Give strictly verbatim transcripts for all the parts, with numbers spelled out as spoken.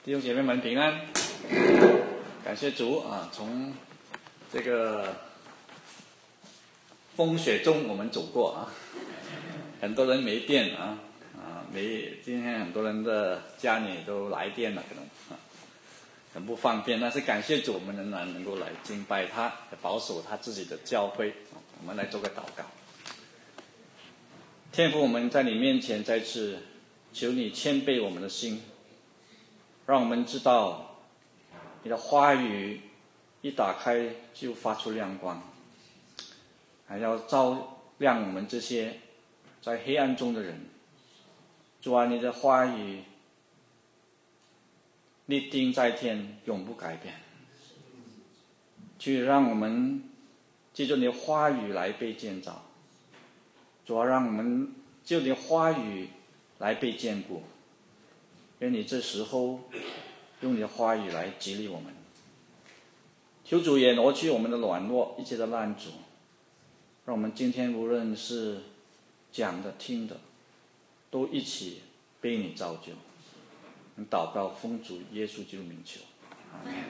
弟兄姐妹们平安，感谢主啊！从这个风雪中我们走过啊，很多人没电啊啊没，今天很多人的家里都来电了，可能啊很不方便，但是感谢主，我们仍然能够来敬拜他，保守他自己的教会。我们来做个祷告。天父，我们在你面前再次求你谦卑我们的心，让我们知道你的话语一打开就发出亮光，还要照亮我们这些在黑暗中的人。主啊，你的话语立定在天，永不改变，去让我们借着你的话语来被建造。主啊，让我们就你的话语来被坚固。愿你这时候用你的话语来激励我们。求主也挪去我们的软弱，一切的拦阻，让我们今天无论是讲的听的，都一起被你造就。祷告奉主耶稣基督名求，阿们。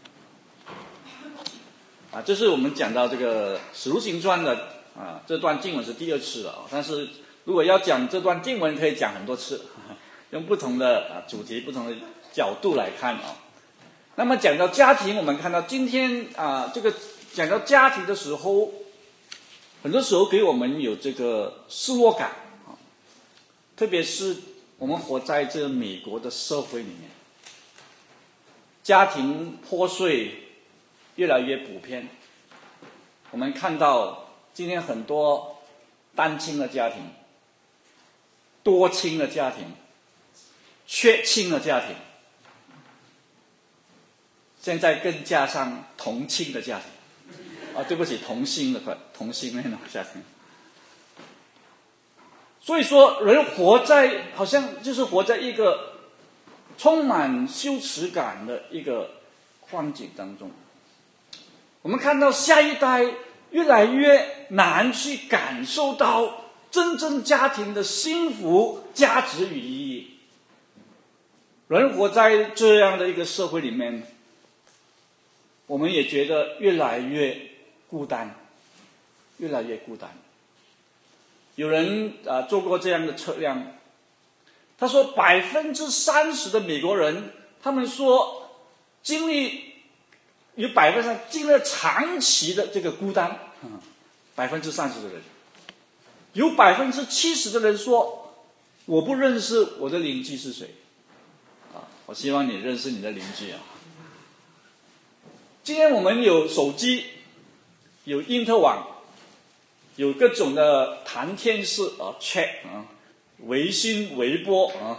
啊，这是我们讲到这个使徒行传的啊，这段经文是第二次了，但是如果要讲这段经文，可以讲很多次，用不同的啊主题、不同的角度来看啊。那么讲到家庭，我们看到今天啊，这个讲到家庭的时候，很多时候给我们有这个失落感啊，特别是我们活在这美国的社会里面，家庭破碎越来越普遍。我们看到今天很多单亲的家庭、多亲的家庭、缺亲的家庭，现在更加上同亲的家庭啊，对不起，同性的同性恋的家庭。所以说，人活在好像就是活在一个充满羞耻感的一个环境当中。我们看到下一代越来越难去感受到真正家庭的幸福、价值与意义。人活在这样的一个社会里面，我们也觉得越来越孤单，越来越孤单。有人啊做过这样的测量，他说百分之三十的美国人，他们说经历有百分之经历了长期的这个孤单，百分之三十的人，有百分之七十的人说我不认识我的邻居是谁啊！我希望你认识你的邻居啊！今天我们有手机，有因特网。有各种的谈天室啊 ，chat 啊，微信、微博啊，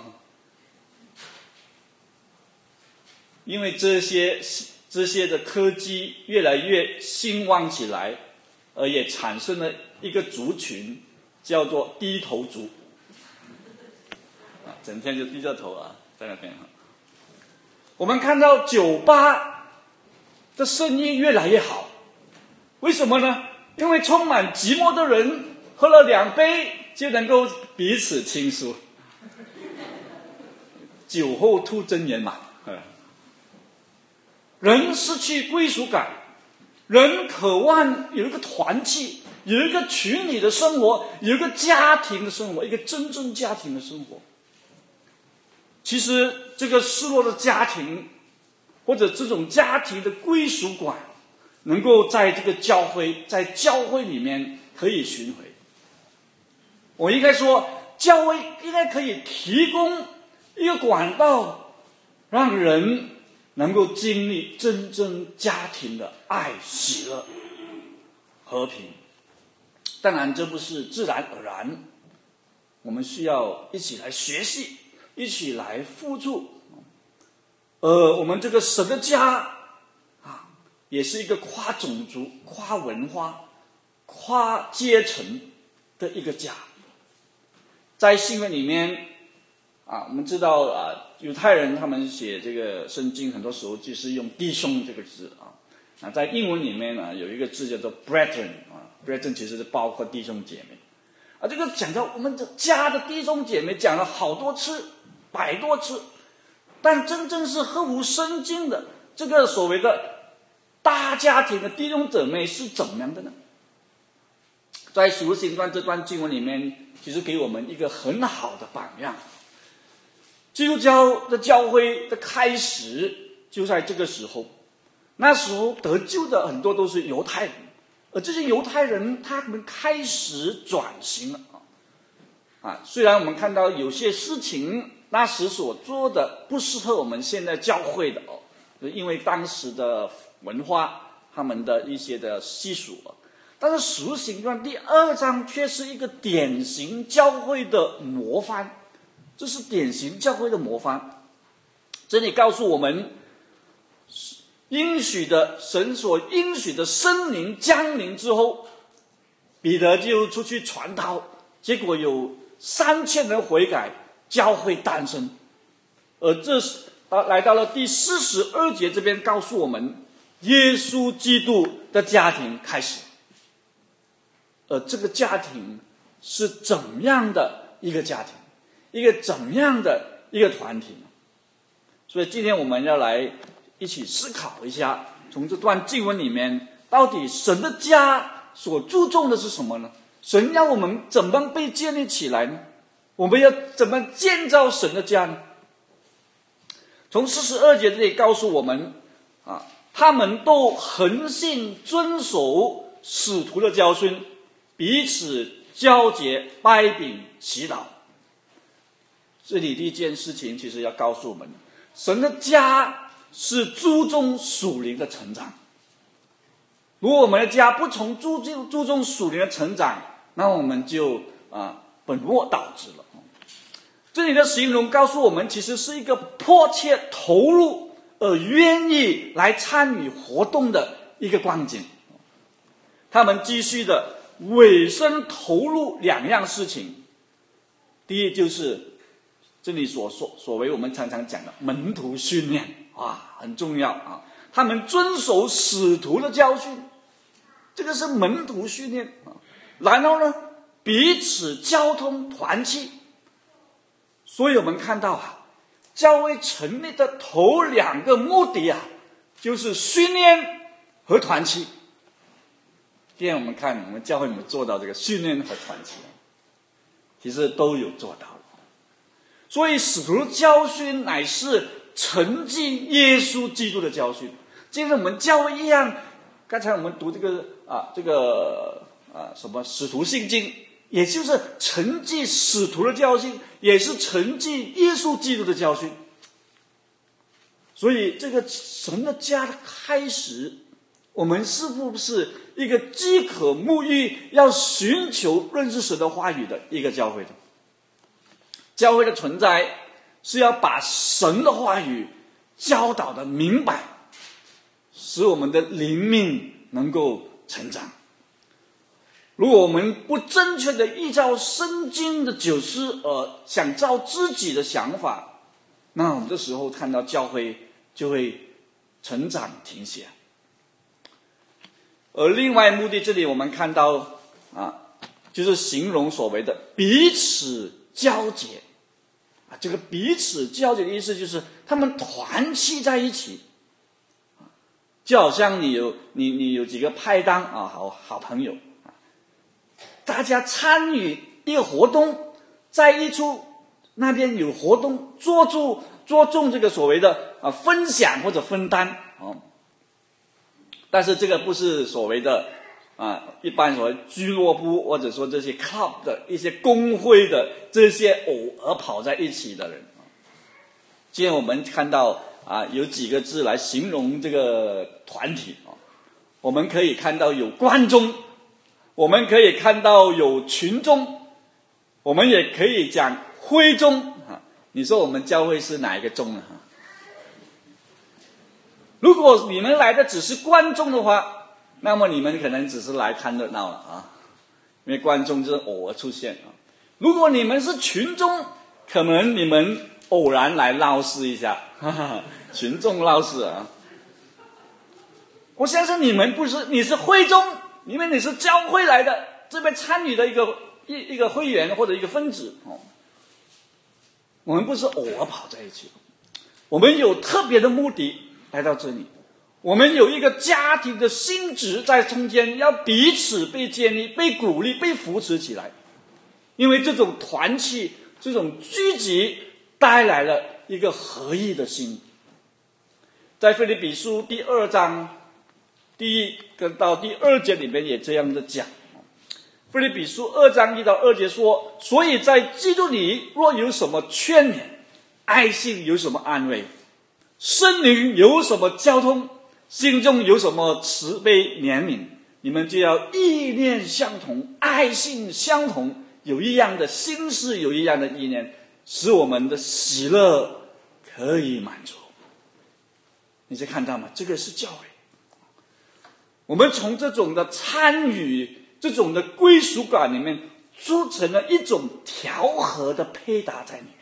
因为这些这些的科技越来越兴旺起来，而也产生了一个族群，叫做低头族，啊，整天就低着头啊，在那边。我们看到酒吧的生意越来越好，为什么呢？因为充满寂寞的人喝了两杯就能够彼此倾诉，酒后吐真言嘛。人失去归属感，人渴望有一个团契，有一个群体的生活，有一个家庭的生活，一个真正家庭的生活。其实这个失落的家庭，或者这种家庭的归属感，能够在这个教会，在教会里面可以寻回。我应该说，教会应该可以提供一个管道，让人能够经历真正家庭的爱、喜乐、和平。当然，这不是自然而然，我们需要一起来学习，一起来付出。呃，我们这个神的家也是一个跨种族、跨文化、跨阶层的一个家。在新闻里面啊，我们知道啊，犹太人他们写这个圣经，很多时候就是用弟兄这个字啊。啊，在英文里面呢，有一个字叫做 brethren 啊 ，brethren 其实是包括弟兄姐妹。啊，这个讲到我们的家的弟兄姐妹讲了好多次，百多次。 但真正是合乎圣经的这个所谓的大家庭的弟兄姊妹是怎么样的呢？在使徒行传这段经文里面，其实给我们一个很好的榜样。基督教的教会的开始就在这个时候，那时候得救的很多都是犹太人，而这些犹太人他们开始转型了啊。虽然我们看到有些事情那时所做的不适合我们现在教会的哦，因为当时的文化他们的一些的习俗，但是使徒行传第二章却是一个典型教会的模范，这是典型教会的模范。这里告诉我们，应许的神所应许的圣灵降临之后，彼得就出去传道，结果有三千人悔改，教会诞生。而这是来到了第四十二节，这边告诉我们，耶稣基督的家庭开始。而这个家庭是怎样的一个家庭，一个怎样的一个团体呢？所以今天我们要来一起思考一下，从这段经文里面，到底神的家所注重的是什么呢？神要我们怎么被建立起来呢？我们要怎么建造神的家呢？从四十二节这里告诉我们啊，他们都恒信遵守使徒的教训，彼此交结掰饼祈祷。这里第一件事情其实要告诉我们，神的家是注重属灵的成长。如果我们的家不从注重注重属灵的成长，那我们就啊本末倒置了。这里的形容告诉我们，其实是一个迫切投入而愿意来参与活动的一个光景。他们继续的委身投入两样事情，第一就是这里所说所谓我们常常讲的门徒训练啊，很重要啊。他们遵守使徒的教训，这个是门徒训练啊。然后呢，彼此交通团契。所以我们看到啊，教会成立的头两个目的啊，就是训练和团契。今天我们看我们教会有没有做到这个训练和团契，其实都有做到了。所以使徒教训乃是承继耶稣基督的教训，就像我们教会一样。刚才我们读这个啊，这个啊什么使徒信经，也就是承继使徒的教训，也是承继耶稣基督的教训。所以这个神的家的开始，我们是不是一个饥渴沐浴要寻求认识神的话语的一个教会的？教会的存在是要把神的话语教导的明白，使我们的灵命能够成长。如果我们不正确的依照圣经的解释而想照自己的想法，那我们这时候看到教会就会成长停歇。而另外目的，这里我们看到啊，就是形容所谓的彼此交结啊，这个彼此交结的意思就是他们团契在一起，就好像你有你你有几个拍档啊，好好朋友啊，大家参与一个活动，在一处那边有活动，做出做重这个所谓的啊分享或者分担啊。但是这个不是所谓的啊，一般所谓俱乐部或者说这些 club 的一些工会的这些偶尔跑在一起的人。今天我们看到啊，有几个字来形容这个团体啊，我们可以看到有观众，我们可以看到有群众，我们也可以讲会众啊。你说我们教会是哪一个众呢？如果你们来的只是观众的话，那么你们可能只是来看热闹了啊，因为观众就是偶尔出现啊。如果你们是群众，可能你们偶然来闹事一下，哈哈，群众闹事啊。我相信你们不是，你是会众，因为你是教会来的，这边参与的一个一一个会员或者一个分子哦。我们不是偶尔跑在一起。 我们有特别的目的来到这里，我们有一个家庭的性质在中间，要彼此被建立、被鼓励、被扶持起来。因为这种团契、这种聚集带来了一个合一的心。在腓立比书第二章第一跟到第二节里面也这样的讲。腓立比书二章一到二节说，所以在基督里若有什么劝勉，爱心有什么安慰，圣灵有什么交通，心中有什么慈悲怜悯，你们就要意念相同，爱心相同，有一样的心思，有一样的意念，使我们的喜乐可以满足。你是看到吗？这个是教会。我们从这种的参与，这种的归属感里面，组成了一种调和的配搭在里面。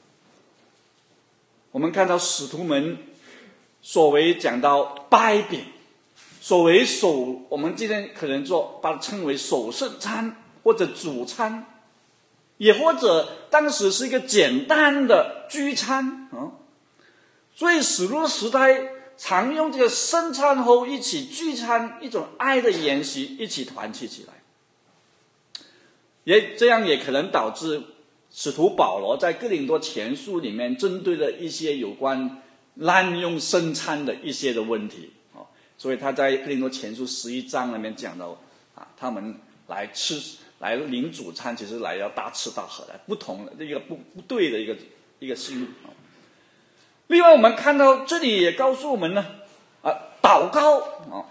我们看到使徒们所谓讲到掰饼，所谓守，我们今天可能说把它称为守圣餐或者主餐，也或者当时是一个简单的聚餐啊。所以使徒时代常用这个圣餐后一起聚餐，一种爱的延续，一起团契起来。也这样也可能导致使徒保罗在哥林多前书里面针对了一些有关滥用圣餐的一些的问题，所以他在哥林多前书十一章里面讲到啊，他们来吃来领主餐，其实来要大吃大喝的，不同的一个不不对的一个一个心。另外我们看到这里也告诉我们呢，啊，祷告啊，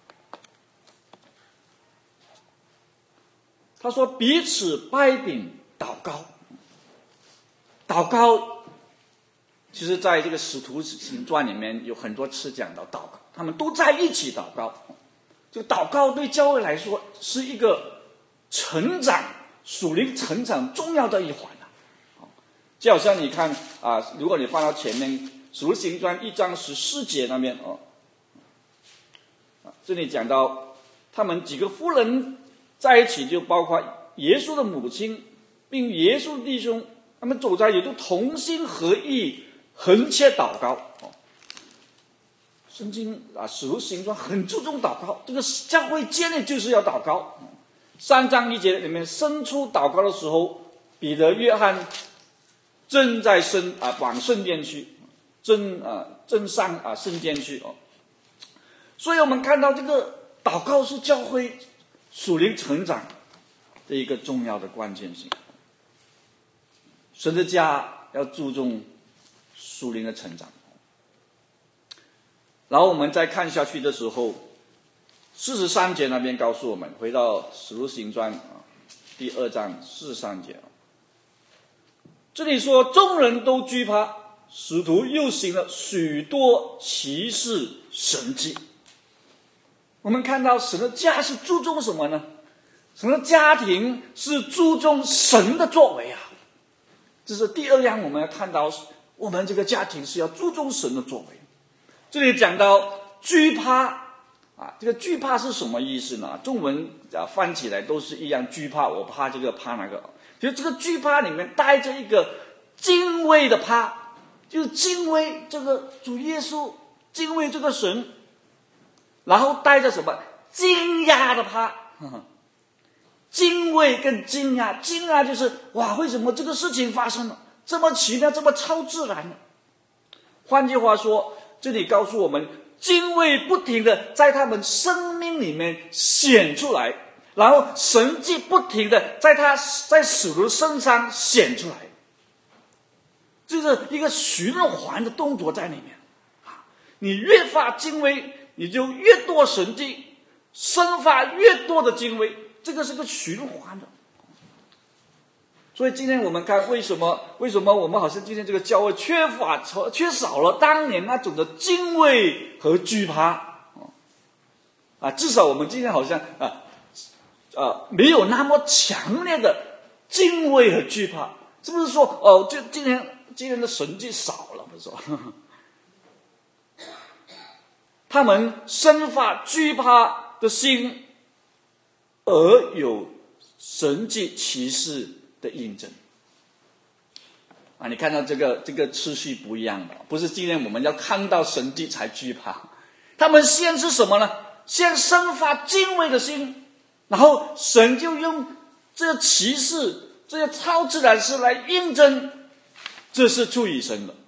他说彼此掰饼祷告。祷告其实在这个使徒行传里面有很多次讲到祷告，他们都在一起祷告。这个祷告对教会来说是一个成长、属灵成长重要的一环啊。就好像你看啊，如果你放到前面使徒行传一章十四节那边哦，这里讲到他们几个妇人在一起，就包括耶稣的母亲并耶稣的弟兄，他们走在也都同心合意，横切祷告。圣经啊，使徒行传很注重祷告，这个教会建立就是要祷告。三章一节里面，生出祷告的时候，彼得、约翰正在圣啊往圣殿去，正啊正上啊圣殿去哦。所以我们看到这个祷告是教会属灵成长的一个重要的关键性。神的家要注重属灵的成长。然后我们再看下去的时候，四十三节那边告诉我们，回到使徒行传啊第二章四十三节，这里说众人都惧怕，使徒又行了许多奇事神迹。我们看到神的家是注重什么呢？神的家庭是注重神的作为啊。这是第二样我们要看到，我们这个家庭是要注重神的作为。这里讲到惧怕啊，这个惧怕是什么意思呢？中文啊翻起来都是一样，惧怕，我怕这个怕那个。其实这个惧怕里面带着一个敬畏的怕，就是敬畏这个主耶稣，敬畏这个神，然后带着什么惊讶的怕。呵呵，敬畏跟惊讶，惊讶就是哇，为什么这个事情发生了这么奇妙，这么超自然呢？换句话说，这里告诉我们，敬畏不停的在他们生命里面显出来，然后神迹不停的在他在使徒身上显出来，这是一个循环的动作在里面。你越发敬畏，你就越多神迹，生发越多的敬畏，这个是个循环的。所以今天我们看为什么为什么我们好像今天这个教会缺乏缺少了当年那种的敬畏和惧怕啊，至少我们今天好像啊啊没有那么强烈的敬畏和惧怕，是不是说哦，就今天今天的神迹少了？不是说他们生发惧怕的心，而有神迹奇事的印证。 啊，你看到这个这个次序不一样的，不是今天我们要看到神迹才惧怕。他们先是什么呢？先生发敬畏的心，然后神就用这奇事、这些超自然事来印证，这是出于神的。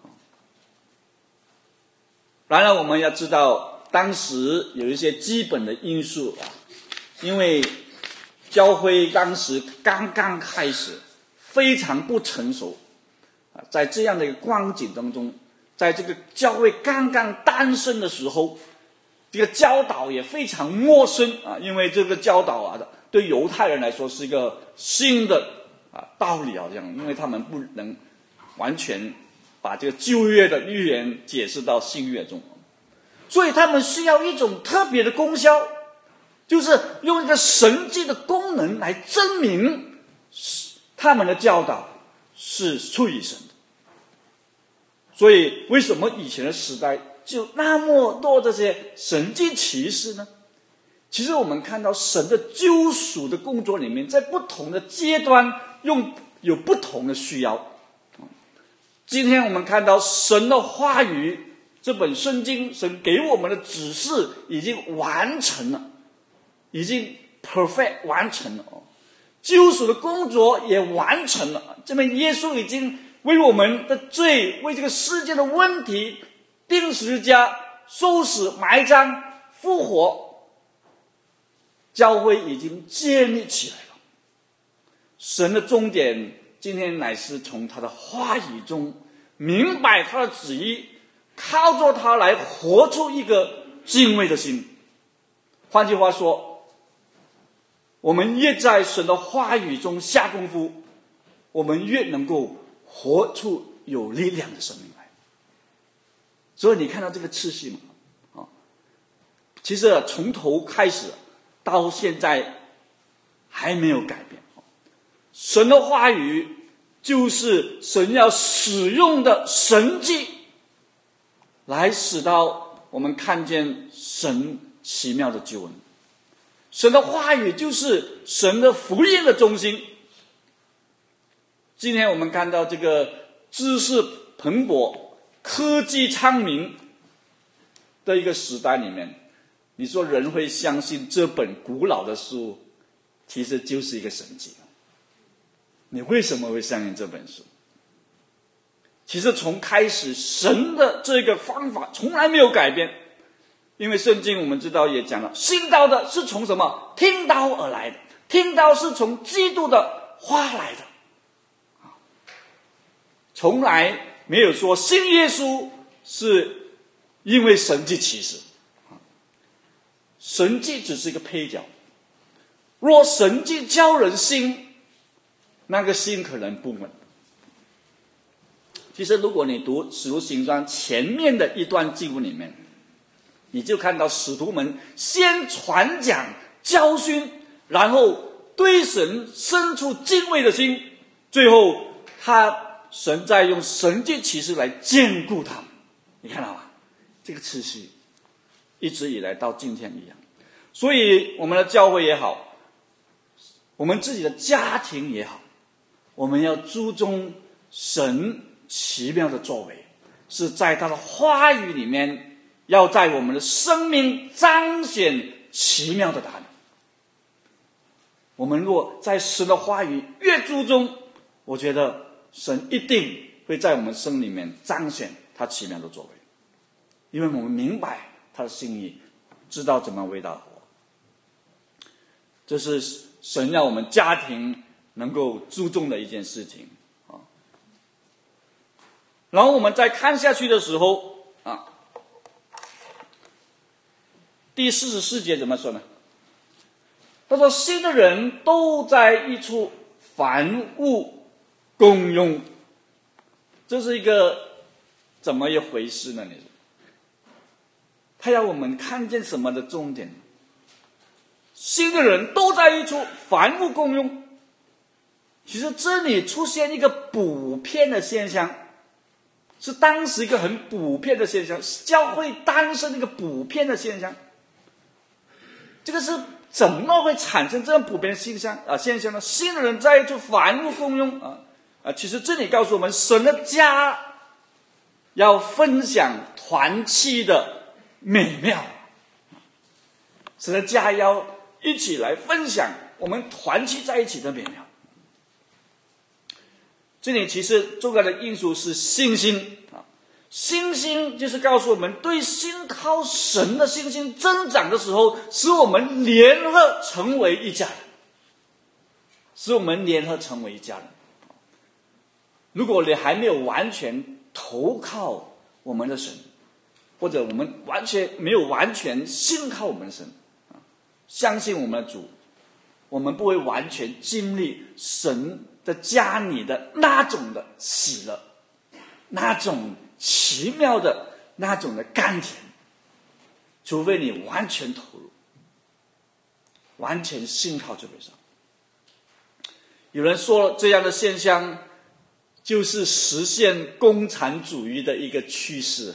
然而我们要知道，当时有一些基本的因素啊，因为教会当时刚刚开始，非常不成熟啊，在这样的一个光景当中，在这个教会刚刚诞生的时候，这个教导也非常陌生啊，因为这个教导啊，对犹太人来说是一个新的啊道理，好像因为他们不能完全把这个旧约的预言解释到新约中，所以他们需要一种特别的功效，就是用一个神迹的功能来证明他们的教导是出于神的。所以为什么以前的时代就那么多这些神迹奇事呢？其实我们看到神的救赎的工作里面，在不同的阶段用有不同的需要。今天我们看到神的话语，这本圣经神给我们的指示已经完成了，已经 perfect 完成了，救赎的工作也完成了。这边耶稣已经为我们的罪，为这个世界的问题钉十字架、受死、埋葬、复活，教会已经建立起来了。神的终点今天乃是从他的话语中明白他的旨意，靠着他来活出一个敬畏的心。换句话说，我们越在神的话语中下功夫，我们越能够活出有力量的生命来。所以你看到这个次序吗？啊，其实从头开始到现在还没有改变。神的话语就是神要使用的神迹，来使到我们看见神奇妙的救恩。神的话语就是神的福音的中心。今天我们看到这个知识蓬勃、科技昌明的一个时代里面，你说人会相信这本古老的书其实就是一个神迹。你为什么会相信这本书？其实从开始神的这个方法从来没有改变，因为圣经我们知道也讲了，信道的是从什么？听道而来的，听道是从基督的话来的，从来没有说信耶稣是因为神迹奇事。神迹只是一个配角，若神迹叫人信，那个心可能不稳。其实如果你读使徒行传前面的一段经文里面，你就看到使徒们先传讲教训，然后对神生出敬畏的心，最后他神在用神迹奇事来坚固他们。你看到吗？这个次序一直以来到今天一样。所以我们的教会也好，我们自己的家庭也好，我们要注重神奇妙的作为，是在他的话语里面，要在我们的生命彰显奇妙的答案。我们若在神的话语越注重，我觉得神一定会在我们生命里面彰显他奇妙的作为，因为我们明白他的心意，知道怎么为他活。这是神让我们家庭能够注重的一件事情啊。然后我们再看下去的时候啊，第四十四节怎么说呢？他说信的人都在一处，凡物共用。这是一个怎么一回事呢？你说他要我们看见什么的重点？信的人都在一处，凡物共用。其实这里出现一个普遍的现象，是当时一个很普遍的现象，教会诞生一个普遍的现象。这个是怎么会产生这样普遍的现象啊？现象呢？信的人在一处，凡物共用啊。 啊，其实这里告诉我们，神的家要分享团契的美妙，神的家要一起来分享我们团契在一起的美妙。这里其实重要的因素是信心啊，信心就是告诉我们，对信靠神的信心增长的时候，使我们联合成为一家人，使我们联合成为一家人。如果你还没有完全投靠我们的神，或者我们完全没有完全信靠我们的神，相信我们的主，我们不会完全经历神的家里的那种的喜乐，那种奇妙的那种的甘甜，除非你完全投入，完全信靠这位神。有人说这样的现象就是实现共产主义的一个趋势，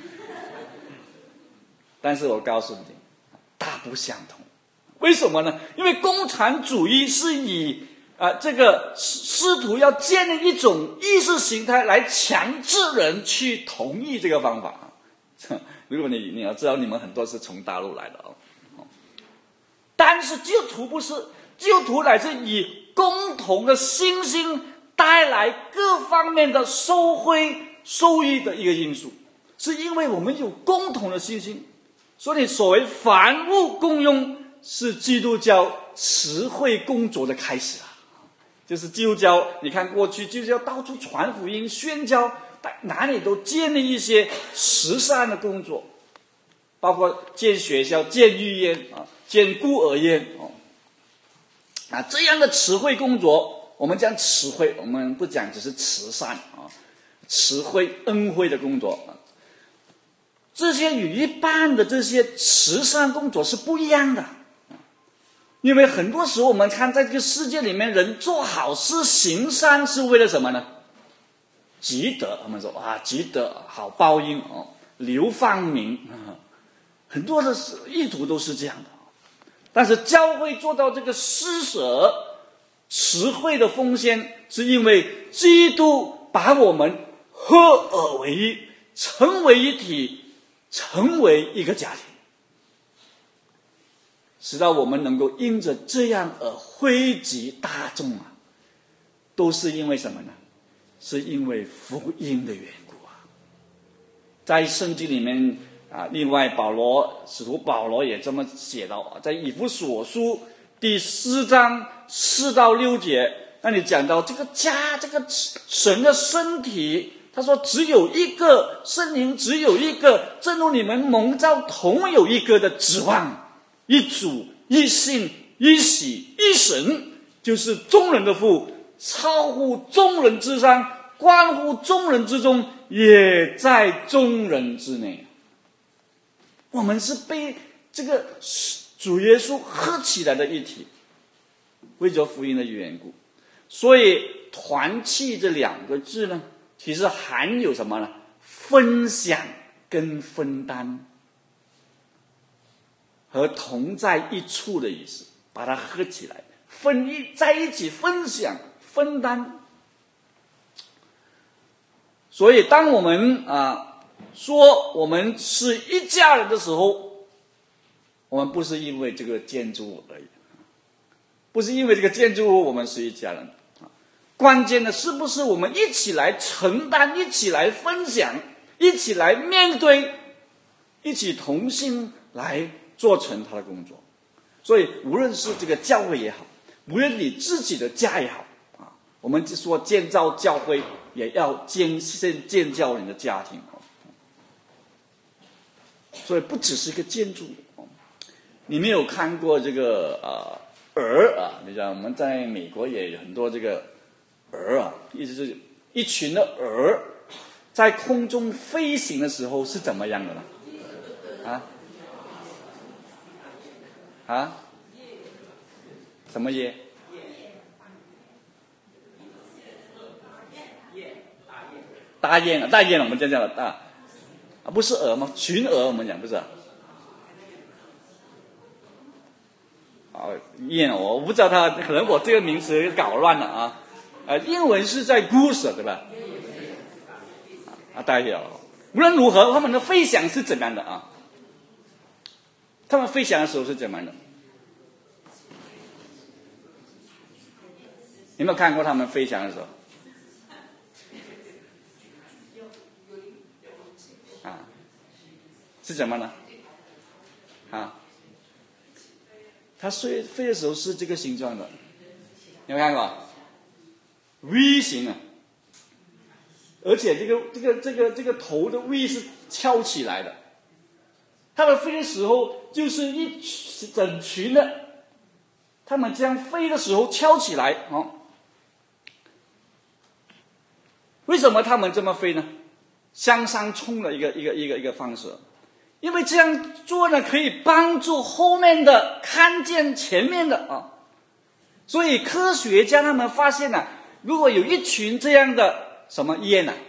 但是我告诉你，大不相同。为什么呢？因为共产主义是以啊、呃、这个试图要建立一种意识形态来强制人去同意这个方法。如果你你要知道，你们很多是从大陆来的哦，但是基督徒不是，基督徒乃是以共同的信心带来各方面的收回收益的一个因素，是因为我们有共同的信心，所以所谓凡物共用是基督教慈惠工作的开始啊。就是基督教，你看过去基督教到处传福音宣教，哪里都建立一些慈善的工作，包括建学校、建医院啊、建孤儿院哦。啊，这样的慈惠工作，我们讲慈惠，我们不讲只是慈善啊，慈惠恩惠的工作啊，这些与一般的这些慈善工作是不一样的。因为很多时候我们看在这个世界里面，人做好事行善是为了什么呢？积德，他们说啊，积德好报应哦，流芳名，很多的意图都是这样的。但是教会做到这个施舍慈惠的奉献，是因为基督把我们合而为一，成为一体，成为一个家庭，使到我们能够因着这样而惠及大众啊，都是因为什么呢？是因为福音的缘故啊。在圣经里面啊，另外保罗使徒保罗也这么写到啊，在以弗所书第四章四到六节，那里讲到这个家，这个神的身体，他说只有一个圣灵，只有一个，正如你们蒙召同有一个的指望，一主一信一喜一神，就是众人的父，超乎众人之上，关乎众人之中，也在众人之内。我们是被这个主耶稣合起来的一体，为着福音的缘故。所以团契这两个字呢，其实含有什么呢？分享跟分担和同在一处的意思，把它合起来，分一在一起分享分担。所以当我们啊说我们是一家人的时候，我们不是因为这个建筑物而已，不是因为这个建筑物我们是一家人，关键的是不是我们一起来承担，一起来分享，一起来面对，一起同心来做成他的工作。所以无论是这个教会也好，无论你自己的家也好啊，我们就说建造教会也要建建造你的家庭。所以不只是一个建筑。你没有看过这个呃蛾啊？你知道我们在美国也有很多这个蛾啊，意思是一群的蛾在空中飞行的时候是怎么样的呢？啊啊？什么耶？大雁啊，大雁，我们这样的大啊，不是蛾吗？群蛾我们讲不是啊？啊，雁，我不知道它，可能我这个名词搞乱了啊。 呃，英文是在 goose 对吧？啊，大家有。无论如何，他们的飞翔是怎样的啊？他们飞翔的时候是怎样的？有没有看过他们飞翔的时候？啊，是怎么呢？啊，它飞飞的时候是这个形状的，有没有看过 ？V 型啊，而且这个这个这个这个头的 V 是翘起来的。它们飞的时候就是一整群的，它们这样飞的时候翘起来哦。为什么他们这么飞呢？向上冲的一个一个一个一个方式，因为这样做呢，可以帮助后面的看见前面的啊。所以科学家他们发现呢、啊，如果有一群这样的什么雁呢、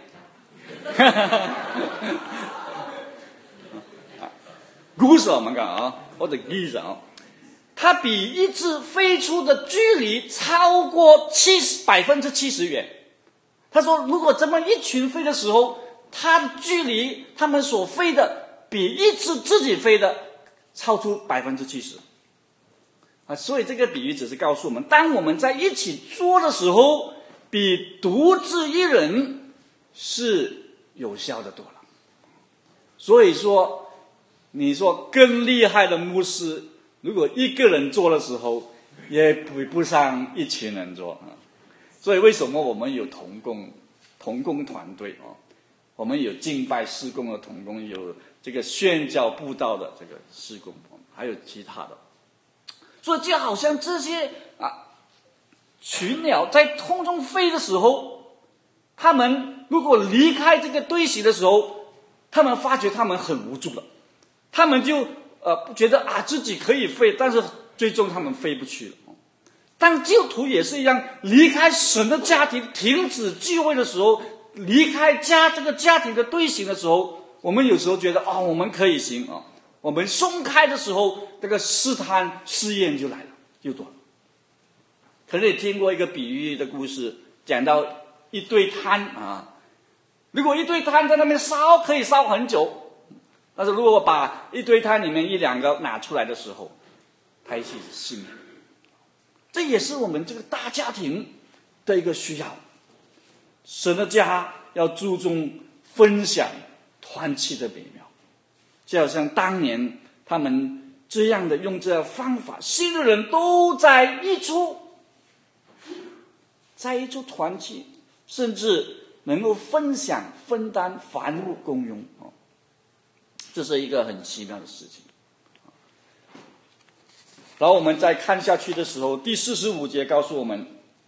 啊，鼓手我们讲啊，或者鸡啊，它比一只飞出的距离超过七十百分之七十远。他说，如果这么一群飞的时候，它的距离他们所飞的比一只自己飞的超出百分之七十。啊，所以这个比喻只是告诉我们，当我们在一起做的时候，比独自一人是有效的多了。所以说，你说更厉害的牧师，如果一个人做的时候，也比不上一群人做啊。所以为什么我们有同工同工团队啊？我们有敬拜事工的同工，有这个宣教布道的这个事工，还有其他的。所以就好像这些啊群鸟在空中飞的时候，他们如果离开这个队形的时候，他们发觉他们很无助了，他们就呃觉得啊自己可以飞，但是最终他们飞不去了。但基督徒也是一样，离开神的家庭，停止聚会的时候，离开家这个家庭的队形的时候，我们有时候觉得啊、哦，我们可以行啊。我们松开的时候，这个试探试验就来了，就多了。可能你听过一个比喻的故事，讲到一堆炭啊，如果一堆炭在那边烧，可以烧很久，但是如果我把一堆炭里面一两个拿出来的时候，它一起熄灭。这也是我们这个大家庭的一个需要。神的家要注重分享团契的美妙，就好像当年他们这样的用这样的方法，信的人都在一处，在一处团契，甚至能够分享分担凡物共用，这是一个很奇妙的事情。然后我们再看下去的时候，第四十五节告诉我们，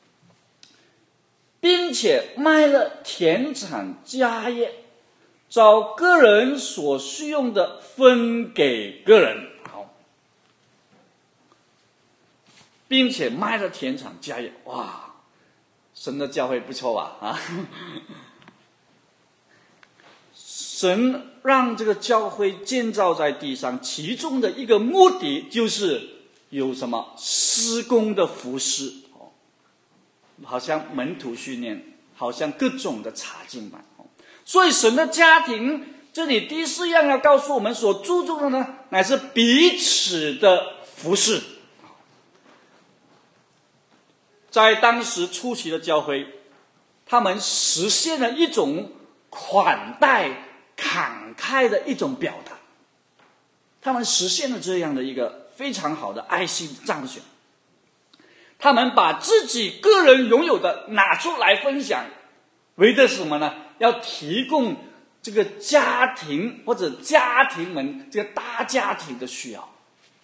并且卖了田产家业，照个人所需用的分给个人。好，并且卖了田产家业，哇，神的教会不错吧？啊，神让这个教会建造在地上，其中的一个目的就是有什么施工的服事，好像门徒训练，好像各种的查经班。所以神的家庭，这里第四样要告诉我们所注重的呢，乃是彼此的服事。在当时初期的教会，他们实现了一种款待慷慨的一种表达，他们实现了这样的一个非常好的爱心彰显。他们把自己个人拥有的拿出来分享，为的是什么呢？要提供这个家庭或者家庭们这个大家庭的需要。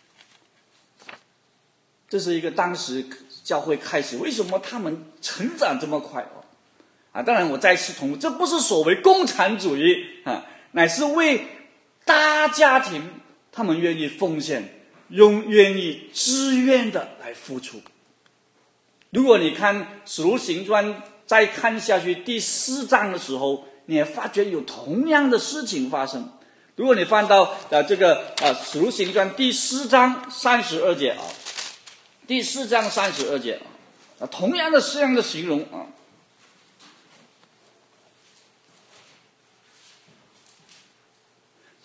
这是一个当时教会开始，为什么他们成长这么快哦？啊，当然我再次同意，这不是所谓共产主义啊，乃是为大家庭，他们愿意奉献，用愿意自愿的来付出。如果你看《使徒行传》再看下去第四章的时候，你也发觉有同样的事情发生。如果你翻到呃这个呃《使徒行传》第四章三十二节啊，第四章三十二节啊，同样的这样的形容啊，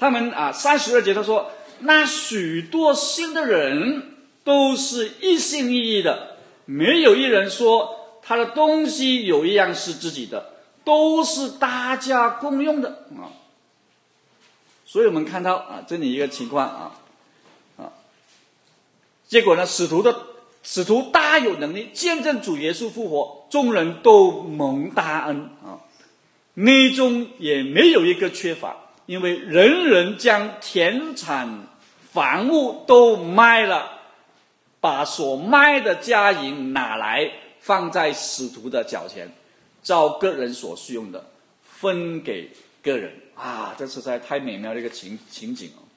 他们啊，三十二节他说，那许多信的人都是一心一意的，没有一人说他的东西有一样是自己的，都是大家共用的啊。所以我们看到啊，这里一个情况啊啊，结果呢，使徒的使徒大有能力见证主耶稣复活，众人都蒙大恩啊，内中也没有一个缺乏，因为人人将田产房屋都卖了，把所卖的家银拿来放在使徒的脚前，照个人所需用的分给个人啊，这实在太美妙的一个情情景哦。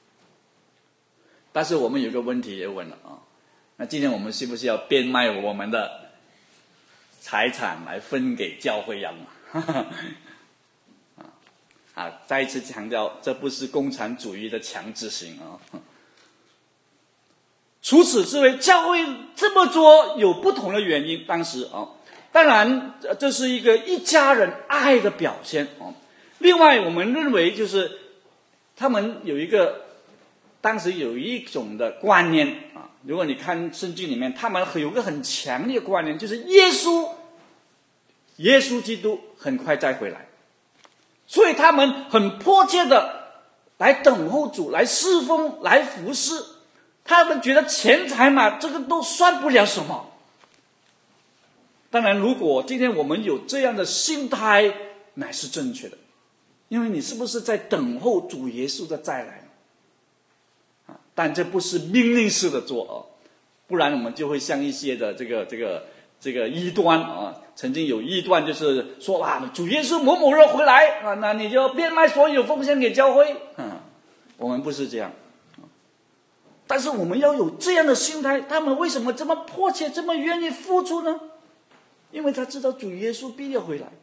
但是我们有一个问题也问了啊，那今天我们需不需要变卖我们的财产来分给教会呀？啊啊！再一次强调，这不是共产主义的强制性啊。除此之外，教会这么做有不同的原因。当时啊，当然这是一个一家人爱的表现啊。另外，我们认为就是他们有一个。当时有一种的观念啊，如果你看圣经里面，他们有个很强烈的观念，就是耶稣，耶稣基督很快再回来，所以他们很迫切的来等候主，来侍奉，来服侍。他们觉得钱财嘛，这个都算不了什么。当然，如果今天我们有这样的心态，乃是正确的，因为你是不是在等候主耶稣的再来？但这不是命令式的做哦，不然我们就会像一些的这个这个这个异端啊，曾经有异端就是说啊，主耶稣某某日回来啊，那你就变卖所有奉献给教会。嗯，我们不是这样，但是我们要有这样的心态。他们为什么这么迫切，这么愿意付出呢？因为他知道主耶稣必要回来。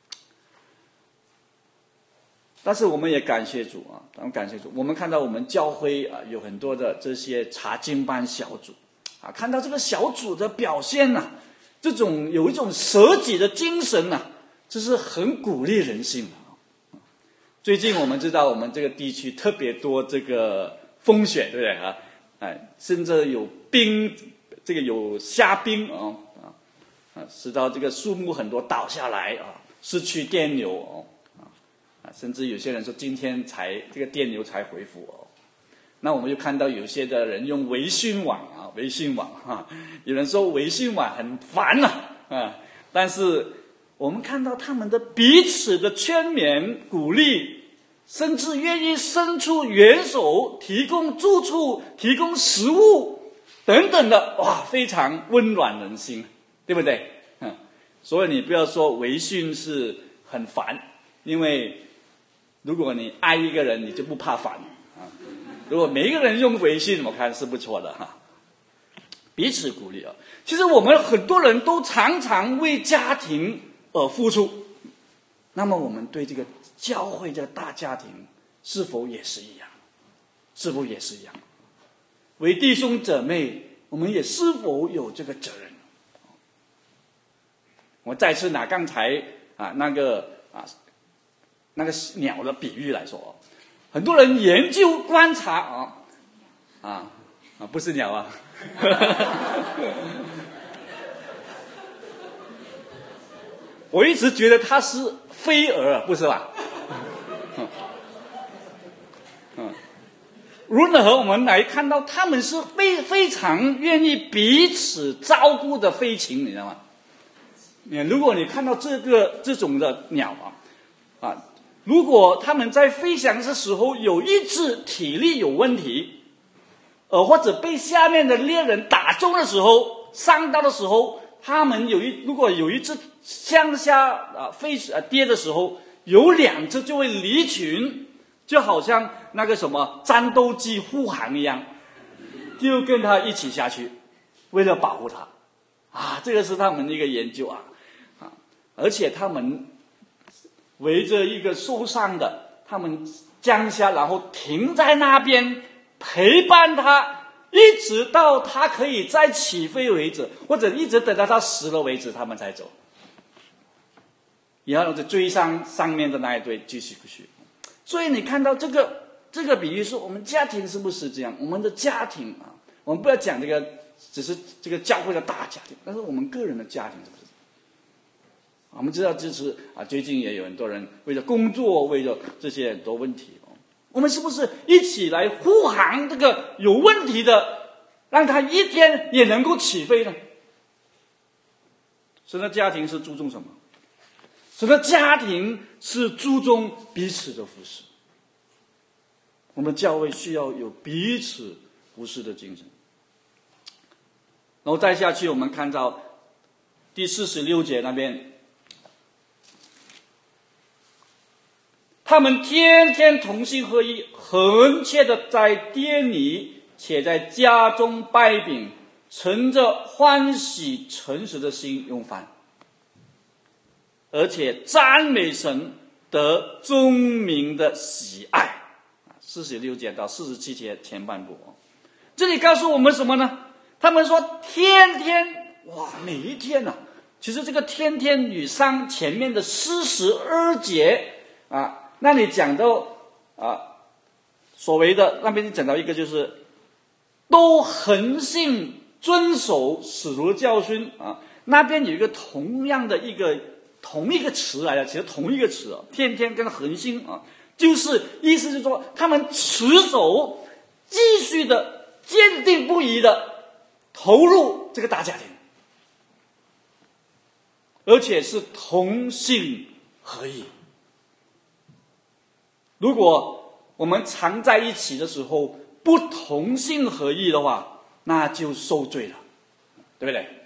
但是我们也感谢主啊，我们感谢主。我们看到我们教会啊有很多的这些查经班小组啊，看到这个小组的表现呐、啊，这种有一种舍己的精神呐、啊，这是很鼓励人心的。最近我们知道我们这个地区特别多这个风雪，对不对啊？哎，甚至有冰，这个有下冰啊啊啊，使到这个树木很多倒下来啊，失去电流哦。甚至有些人说今天才这个电流才恢复哦，那我们就看到有些的人用微信网啊，微信网哈、啊，有人说微信网很烦呐 啊, 啊，但是我们看到他们的彼此的劝勉、鼓励，甚至愿意伸出援手，提供住处、提供食物等等的，哇，非常温暖人心，对不对？嗯，所以你不要说微信是很烦，因为如果你爱一个人，你就不怕烦啊。如果每一个人用微信，我看是不错的哈。彼此鼓励啊。其实我们很多人都常常为家庭而付出，那么我们对这个教会这个大家庭是否也是一样？是否也是一样？为弟兄姊妹，我们也是否有这个责任？我再次拿刚才啊那个啊。那个鸟的比喻来说，很多人研究观察啊啊啊，不是鸟啊，我一直觉得它是飞蛾，不是吧？嗯，无论如何，我们来看到他们是非非常愿意彼此照顾的飞禽，你知道吗？你如果你看到这个这种的鸟啊啊。如果他们在飞翔的时候有一只体力有问题，呃，或者被下面的猎人打中的时候，伤到的时候，他们有一如果有一只向下啊飞啊跌的时候，有两只就会离群，就好像那个什么战斗机护航一样，就跟他一起下去，为了保护他啊，这个是他们的一个研究啊啊，而且他们围着一个受伤的，他们降下，然后停在那边陪伴他，一直到他可以再起飞为止，或者一直等到他死了为止，他们才走。然后就追上上面的那一队继续继续。所以你看到这个这个比喻说，我们家庭是不是这样？我们的家庭啊，我们不要讲这个，只是这个教会的大家庭，但是我们个人的家庭是不是？我们知道，支持啊，最近也有很多人为了工作，为了这些很多问题哦，我们是不是一起来护航这个有问题的，让他一天也能够起飞呢？神的家庭是注重什么？神的家庭是注重彼此的服侍。我们教会需要有彼此服侍的精神。然后再下去，我们看到第四十六节那边，他们天天同心合一，恒切的在店里且在家中掰饼，存着欢喜诚实的心用饭，而且赞美神，得众民的喜爱。四十六节到四十七节前半部，这里告诉我们什么呢？他们说天天，哇，每一天啊，其实这个天天与上前面的四十二节啊，那里讲到啊，所谓的那边讲到一个就是都恒信遵守使徒的教训啊，那边有一个同样的一个同一个词来的，其实同一个词啊，天天跟恒信啊，就是意思是说他们持守，继续的坚定不移的投入这个大家庭，而且是同心合一。如果我们常在一起的时候不同心合意的话，那就受罪了，对不对？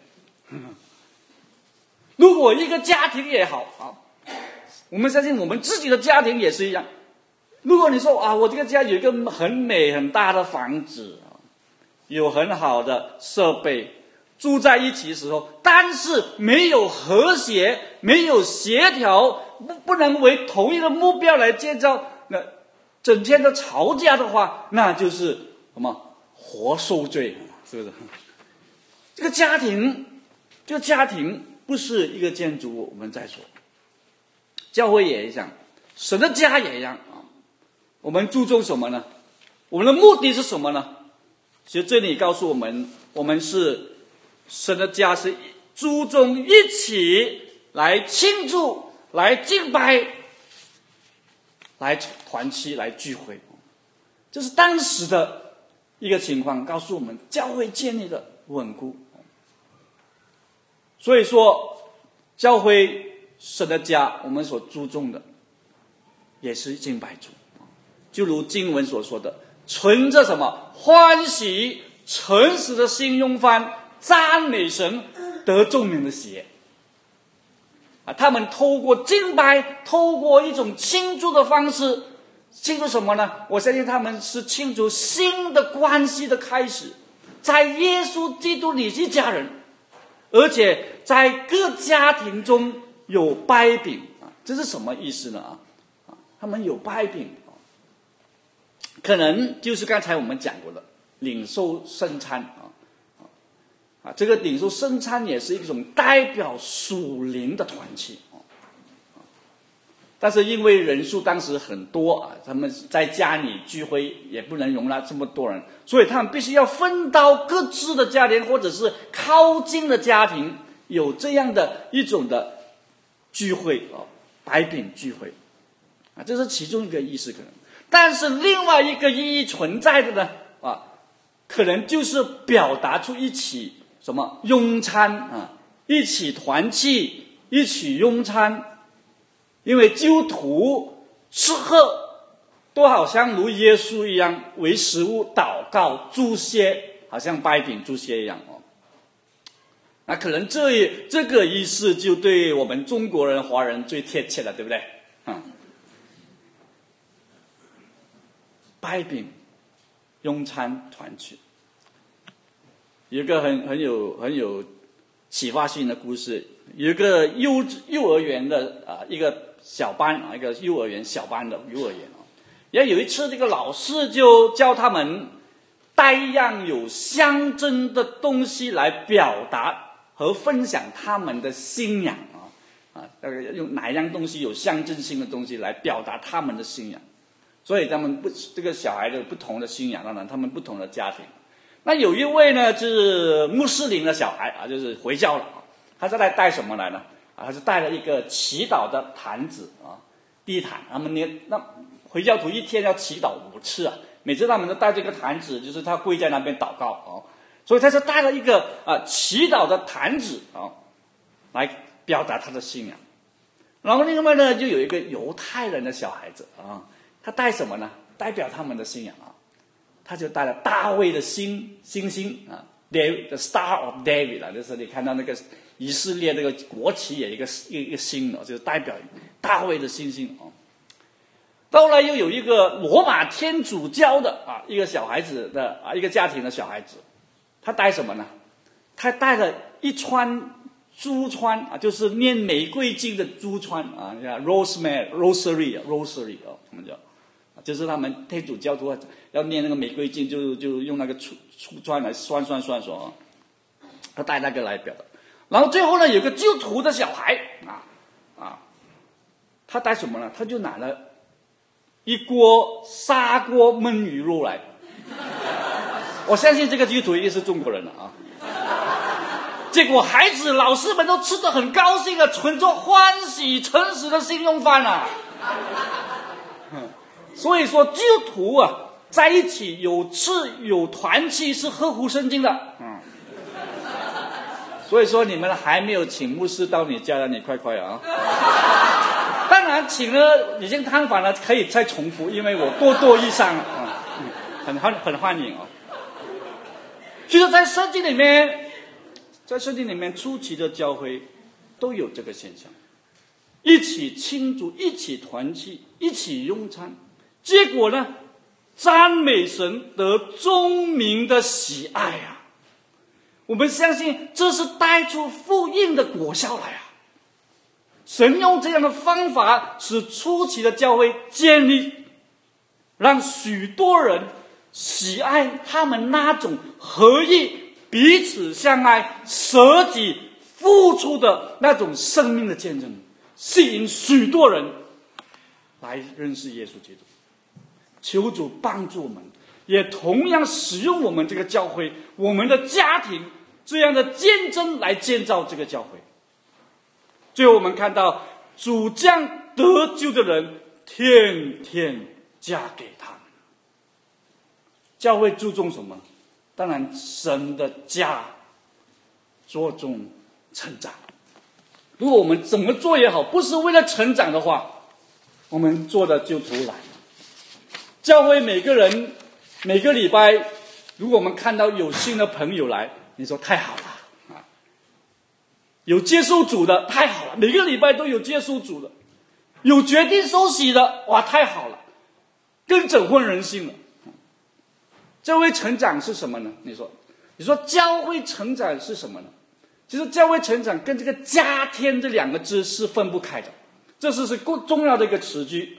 如果一个家庭也好啊，我们相信我们自己的家庭也是一样。如果你说啊，我这个家有一个很美很大的房子，有很好的设备，住在一起的时候，但是没有和谐，没有协调，不不能为同一个目标来建造，那整天的吵架的话，那就是什么活受罪，是不是？这个家庭，这个家庭不是一个建筑物，我们在说，教会也一样，神的家也一样啊。我们注重什么呢？我们的目的是什么呢？其实这里告诉我们，我们是神的家，是注重一起来庆祝、来敬拜、来团契、来聚会。这是当时的一个情况，告诉我们教会建立的稳固。所以说，教会神的家，我们所注重的也是敬拜主，就如经文所说的，存着什么欢喜诚实的心用饭，赞美神，得众民的喜悦啊！他们透过敬拜，透过一种庆祝的方式，庆祝什么呢？我相信他们是庆祝新的关系的开始，在耶稣基督里是家人，而且在各家庭中有掰饼啊，这是什么意思呢？啊，他们有掰饼。可能就是刚才我们讲过的领受圣餐啊，啊，这个领受圣餐也是一种代表属灵的团契啊。但是因为人数当时很多啊，他们在家里聚会也不能容纳这么多人，所以他们必须要分到各自的家庭或者是靠近的家庭，有这样的一种的聚会啊，掰饼聚会啊，这是其中一个意思可能。但是另外一个意义存在的呢，啊，可能就是表达出一起什么用餐啊，一起团契，一起用餐。因为基督徒吃喝都好像如耶稣一样，为食物祷告祝谢，好像掰饼祝谢一样哦。那可能这这个意思就对我们中国人、华人最贴切了，对不对？嗯。掰饼、用餐、团聚，有一个很很有很有启发性的故事。有一个幼幼儿园的啊、呃、一个小班啊，一个幼儿园小班的幼儿园啊，也有一次这个老师就教他们带一样有象征的东西来表达和分享他们的信仰啊啊，用哪一样东西有象征性的东西来表达他们的信仰。 所以他们不这个小孩的不同的信仰，当然他们不同的家庭。那有一位呢是穆斯林的小孩啊，就是回教了啊，他是来带什么来呢？啊，他是带了一个祈祷的坛子啊，地毯。他们那那回教徒一天要祈祷五次啊，每次他们都带这个坛子，就是他跪在那边祷告啊，所以他是带了一个啊祈祷的坛子啊，来表达他的信仰。然后另外呢，就有一个犹太人的小孩子啊，他带什么呢？代表他们的信仰啊，他就带了大卫的星星星啊 ，David the Star of David 啊，就是你看到那个以色列那个国旗也一个一个星哦，就是代表大卫的星星啊。后来又有一个罗马天主教的啊，一个小孩子的啊，一个家庭的小孩子，他带什么呢？他带了一串珠串啊，就是念玫瑰经的珠串啊，叫 rosemary rosary rosary 啊，他们叫，就是他们天主教徒要念那个玫瑰经，就就用那个珠珠串来算算算算啊，他带那个来表达。然后最后呢，有个基督徒的小孩啊啊，他带什么呢？他就拿了一锅砂锅焖鱼肉来。我相信这个基督徒一定是中国人了啊。结果孩子老师们都吃得很高兴了，存着欢喜诚实的心用饭啊。所以说基督徒啊在一起有吃有团契是合乎圣经的。嗯，所以说你们还没有请牧师到你家的，你快快啊。当然请了已经摊反了，可以再重复，因为我多多益善了啊，很很很欢迎啊。其实在圣经里面。在圣经里面，初期的教会都有这个现象，一起庆祝，一起团契，一起用餐，结果呢，赞美神得众民的喜爱啊！我们相信这是带出福音的果效来啊！神用这样的方法使初期的教会建立，让许多人喜爱他们那种合一。彼此相爱、舍己付出的那种生命的见证，吸引许多人来认识耶稣基督。求主帮助我们，也同样使用我们这个教会、我们的家庭这样的见证来建造这个教会。最后我们看到主将得救的人天天加给他们。教会注重什么？当然神的家着重成长。如果我们怎么做也好，不是为了成长的话，我们做的就徒然。教会每个人每个礼拜，如果我们看到有新的朋友来，你说太好了啊！有接受主的太好了，每个礼拜都有接受主的，有决定受洗的，哇，太好了，更整混人心了。教会成长是什么呢？你说，你说教会成长是什么呢？其实教会成长跟这个加添这两个字是分不开的，这是是更重要的一个词句。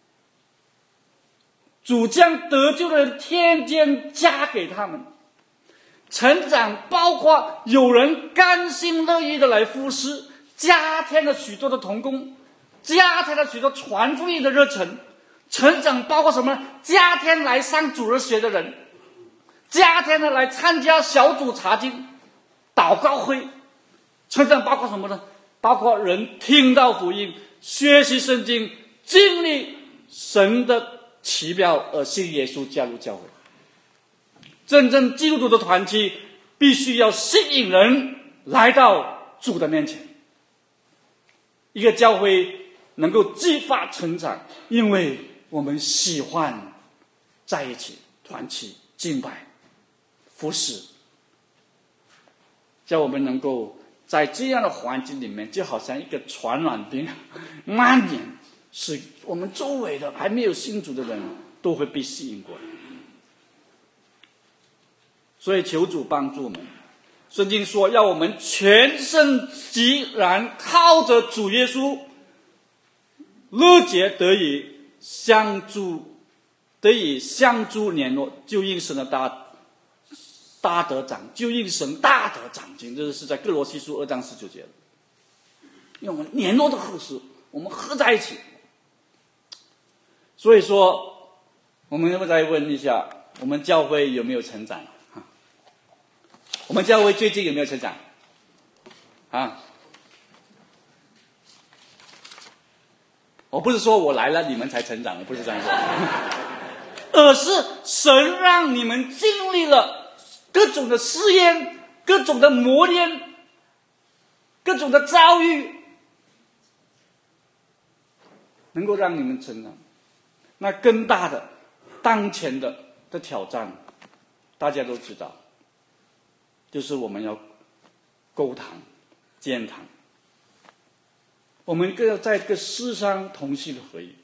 主将得救的人天天加给他们。成长包括有人甘心乐意的来服侍，加添了许多的同工，加添了许多传福音的热忱。成长包括什么呢？加添来上主日学的人，加添的来参加小组查经、祷告会。成长包括什么呢？包括人听到福音、学习圣经、经历神的奇妙而信耶稣，加入教会。真正基督徒的团契必须要吸引人来到主的面前。一个教会能够激发成长，因为我们喜欢在一起团契、敬拜、服侍，叫我们能够在这样的环境里面，就好像一个传染病蔓延，使我们周围的还没有信主的人都会被吸引过来。所以求主帮助我们。圣经说要我们全身既然靠着主耶稣，乐节得以相助，得以相助联络，就应神的大大得长，就应神大得长进。这是在哥罗西书二章十九节。因为我们联络的合适，我们合在一起。所以说我们要不再问一下，我们教会有没有成长？我们教会最近有没有成长？啊？我不是说我来了你们才成长，我不是这样说，而是神让你们经历了各种的试验、各种的磨练、各种的遭遇，能够让你们成长。那更大的、当前的的挑战，大家都知道，就是我们要沟通、健谈。我们更要在这个世上同心合一。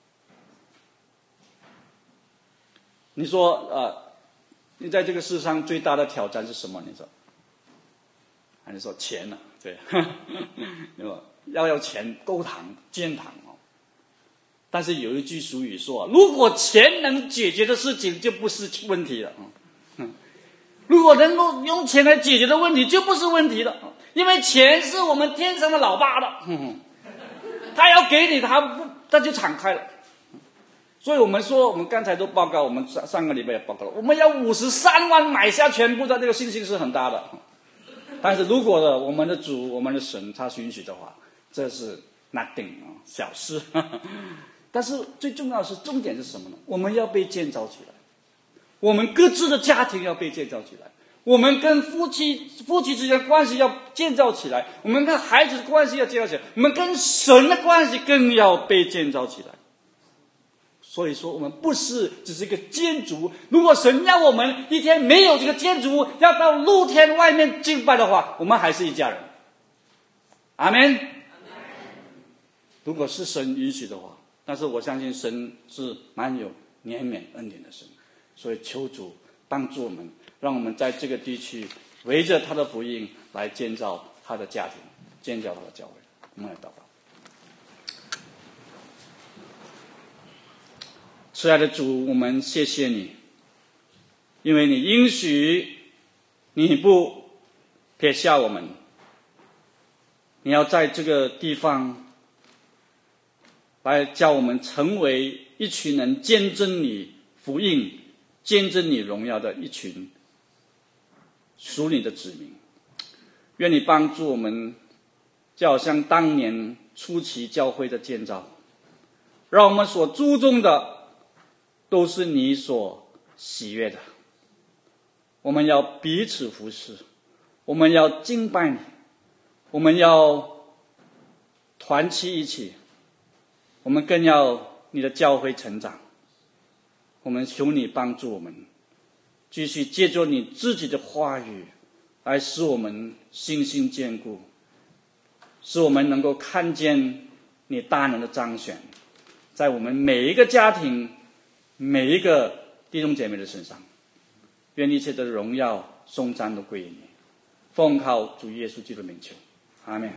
你说呃，你在这个世上最大的挑战是什么？你说？还是说钱呢、啊？对，对吧？要有钱，沟通、健谈哦。但是有一句俗语说，如果钱能解决的事情，就不是问题了。嗯，如果能够用钱来解决的问题，就不是问题了。因为钱是我们天上的老爸的。嗯，他要给你，他不，他就敞开了。所以我们说，我们刚才都报告，我们上上个礼拜也报告了，我们要五十三万买下全部的这个信心是很大的。但是如果呢，我们的主、我们的神他允许的话，这是 nothing 啊，小事。但是最重要的是，重点是什么呢？我们要被建造起来，我们各自的家庭要被建造起来。我们跟夫妻夫妻之间的关系要建造起来，我们跟孩子的关系要建造起来，我们跟神的关系更要被建造起来。所以说，我们不是只是一个建筑。如果神要我们一天没有这个建筑，要到露天外面敬拜的话，我们还是一家人。阿们。如果是神允许的话，但是我相信神是蛮有怜悯恩典的神，所以求主帮助我们，让我们在这个地区围着他的福音来建造他的家庭，建造他的教会。我们来祷告。亲爱的主，我们谢谢你，因为你应许你不撇下我们，你要在这个地方来叫我们成为一群人见证你福音、见证你荣耀的一群属你的子民。愿你帮助我们，就好像当年初期教会的建造，让我们所注重的都是你所喜悦的。我们要彼此服侍，我们要敬拜你，我们要团契一起，我们更要你的教会成长。我们求你帮助我们，继续借助你自己的话语来使我们信心坚固，使我们能够看见你大能的彰显在我们每一个家庭、每一个弟兄姐妹的身上。愿一切的荣耀颂赞都归于你，奉靠主耶稣基督的名求，阿们。